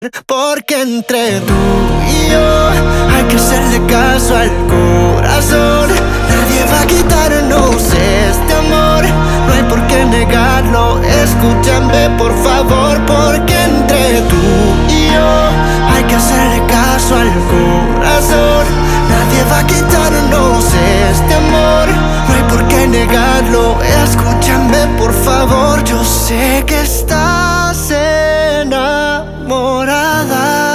Porque entre tú y yo hay que hacerle caso al corazón. Nadie va a quitarnos este amor, no hay por qué negarlo. Escúchame por favor, porque entre tú y yo hay que hacerle caso al corazón. Nadie va a quitarnos este amor, no hay por qué negarlo. Escúchame por favor, yo sé que estás